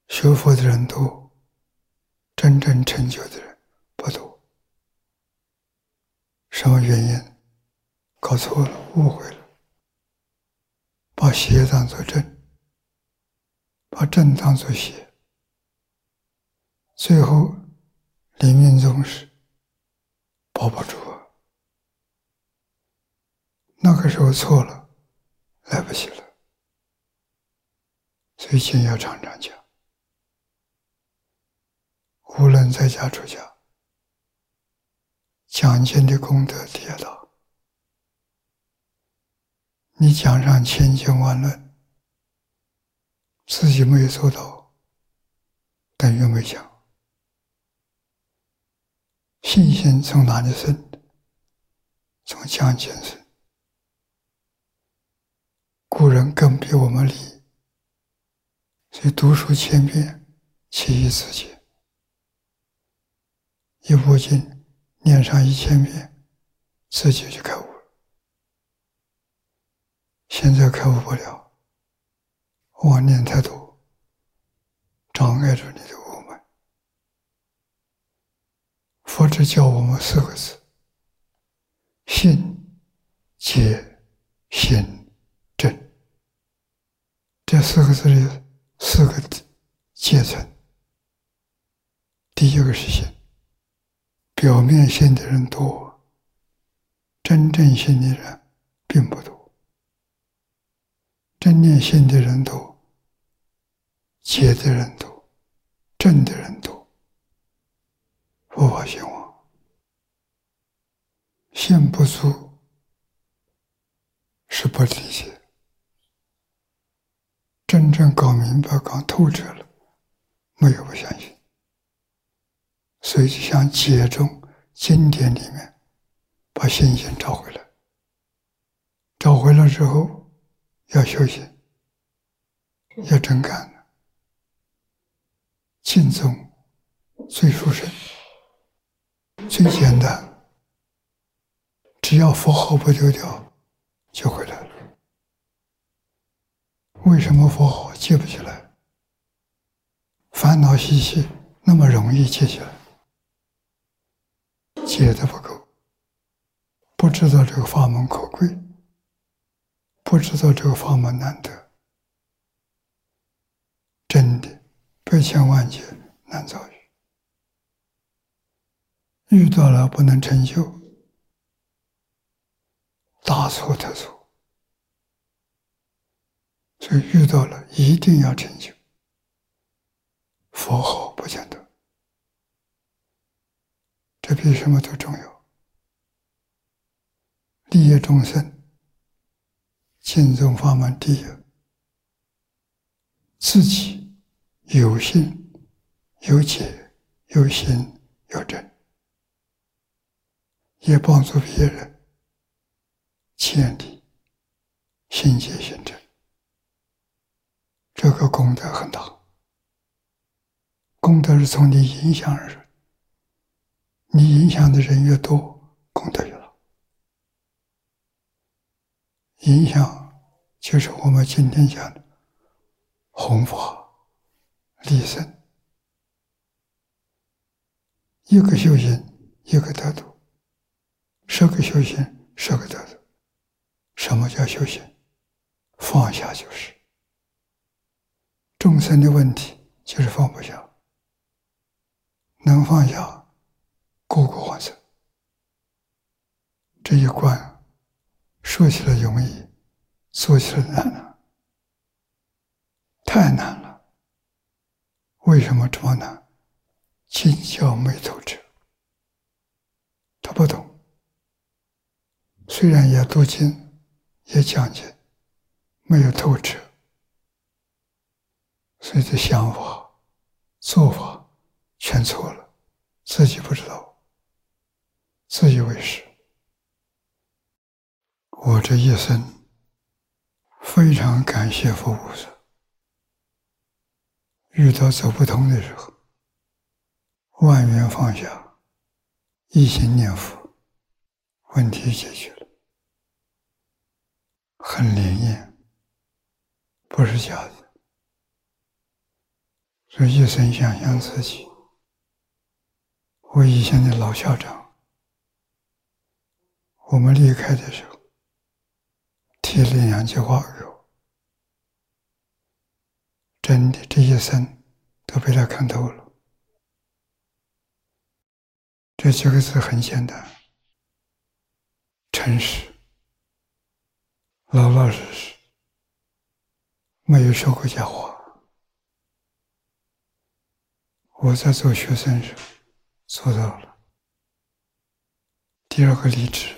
学佛的人多，真正成就的人不多。什么原因？搞错了，误会了，把邪当作正，把正当作邪，最后临命终时保不住啊。那个时候错了，来不及了。所以经要常常讲，无论在家出家，讲经的功德第二大。你讲上千经万论，自己没有做到，等于没讲。信心从哪里生的？从讲经生。古人更比我们理，所以读书千遍，其义自见。一部经念上1000遍，自己就开悟了。现在开悟不了，妄念太多，障碍着你的悟门。佛只教我们4个字：信、解、行、正。这4个字里4个阶层。第一个是信，表面信的人多，真正信的人并不多。真念信的人多，解的人多，正的人多，佛法兴旺。信不足是不理解，真正搞明白、搞透彻了，没有不相信。所以就像解中经典里面，把信心找回来。找回来之后，要修行，要真干了。净宗最殊胜，最简单，只要佛号不丢掉，就回来了。为什么佛号记不起来？烦恼习气那么容易记起来，记得不够，不知道这个法门可贵，不知道这个法门难得，真的百千万劫难遭遇，遇到了不能成就，大错特错。所以遇到了一定要成就，佛号不见得，这比什么都重要。利益众生，净宗法门第一，自己有信有解有行有正，也帮助别人建立信解行正，这个功德很大。功德是从你影响而来，你影响的人越多，功德越大。影响就是我们今天讲的弘法利生，一个修行一个得度，10个修行10个得度。什么叫修行？放下就是。众生的问题就是放不下，能放下，个个往生。这一关说起来容易，做起来难了，太难了。为什么这么难？经教没透彻，他不懂。虽然也读经，也讲经，没有透彻，所以这想法、做法全错了，自己不知道，自以为是。我这一生非常感谢佛菩萨，遇到走不通的时候，万缘放下，一心念佛，问题解决了，很灵验，不是假的。 所以一生想想自己，我以前的老校长，我们离开的时候提了2句话给我，真的这一生都被他看透了。这几个字很简单：诚实、老老实实，没有说过假话。我在做学生时做到了。第二个，理智。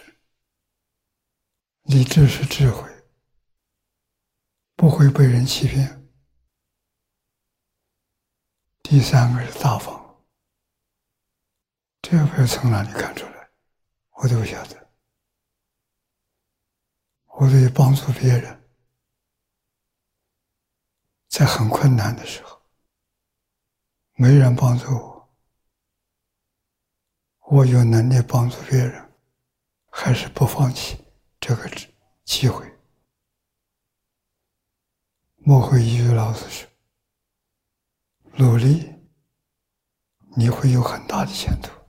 理智是智慧，不会被人欺骗。第三个是大方，这个不要从哪里看出来，我都晓得。我对帮助别人，在很困难的时候，没人帮助我，我有能力帮助别人，还是不放弃这个机会。莫会一语老师说，努力你会有很大的前途。